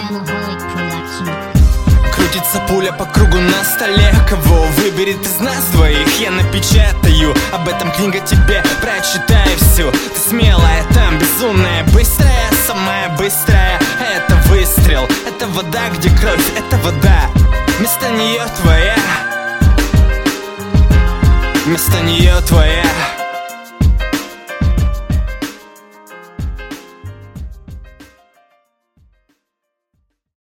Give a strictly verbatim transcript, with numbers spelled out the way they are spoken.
Крутится пуля по кругу на столе. Кого выберет из нас двоих, я напечатаю. Об этом книга тебе, прочитай всю. Ты смелая, там безумная, быстрая, самая быстрая. Это выстрел, это вода, где кровь, это вода. Вместо нее твоя, вместо нее твоя.